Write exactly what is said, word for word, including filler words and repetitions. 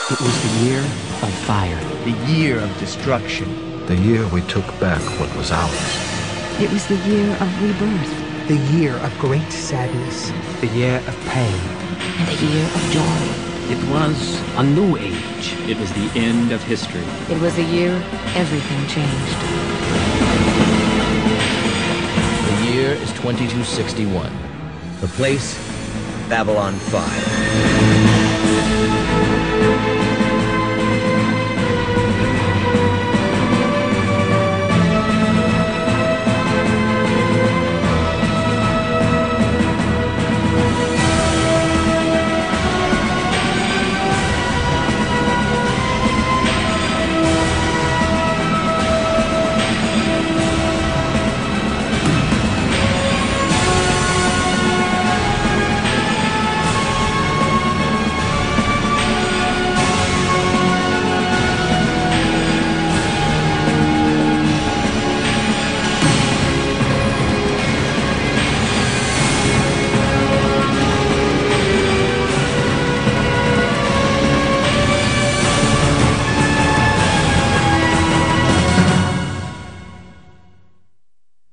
It was the year of fire. The year of destruction. The year we took back what was ours. It was the year of rebirth. The year of great sadness. The year of pain. And the year of joy. It was a new age. It was the end of history. It was a year everything changed. The year is twenty-two sixty-one. The place, Babylon five.